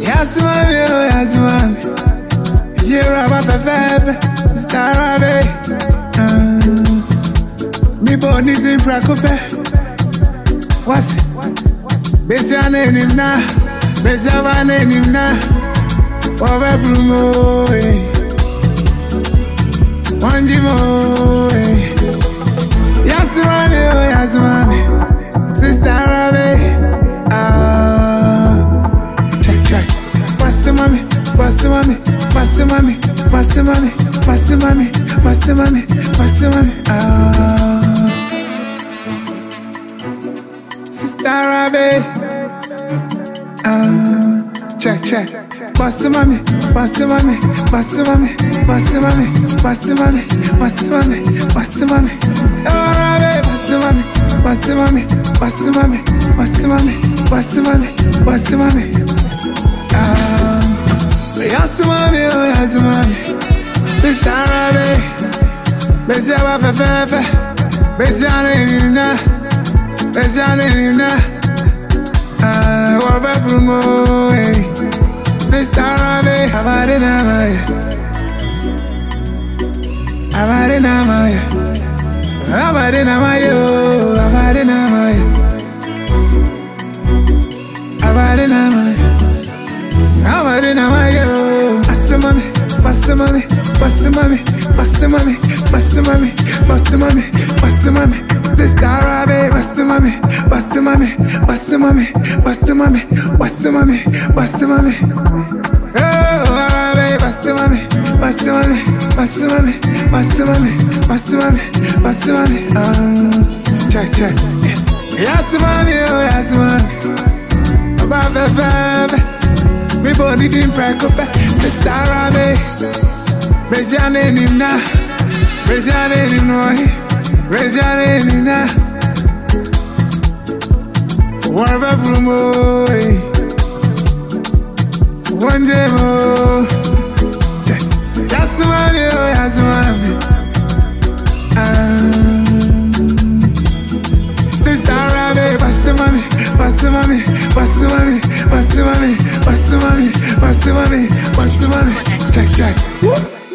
Yes, mommy, oh, yes, mommy. You're a baby, sister, baby. Me born is in Prakope. What's it? Busy on him now. Busy on him now. Over Brumo, one Jimo. Yes, mommy, oh, yes, mommy. Sister, baby. Check. What's the mommy? What's the mommy? What's the mommy? What's the mommy? What's the mommy? What's the mommy? What's the mommy? Sister Rabe. Check. What's the mommy? What's the mommy? What's the mommy? What's the mommy? What's the mommy? What's the mommy? What's the mommy? Oh Rabe, what's the mommy? What's the mommy? What's the mommy? What's the mommy? What's the mommy? What's the mommy? Yes, mommy, oh, yes, mommy. Sister Rabe. Busy about Fefe. Busy on Nina. Busy on Nina. What about Brumo? Sister Rabe. I'm out in Amaya. I'm out in Amaya. I'm out in Amaya. I'm out in Amaya. I'm out in Amaya. I'm out in Amaya. What's the mommy? What's the mommy? What's the mommy? What's the mommy? What's the mommy? What's the mommy? What's the mommy? Sister Rabe, what's the mommy? What's the mommy? What's the mommy? What's the mommy? What's the mommy? What's the mommy? Oh, Rabe, what's the mommy? What's the mommy? What's the mommy? What's the mommy? What's the mommy? What's the mommy? Check. Yes, mommy, oh, yes, mommy. About the baby. Me body didn't break up. Sister Rabe. Busy on him now. Busy on him now. Busy on him now. What about Brumo? One day more. That's mommy, oh, that's mommy. Sister Rabe, what's the mommy? What's the mommy? What's the mommy? What's the mommy? What's the mommy? What's the mommy? What's the mommy? Check. Whoop.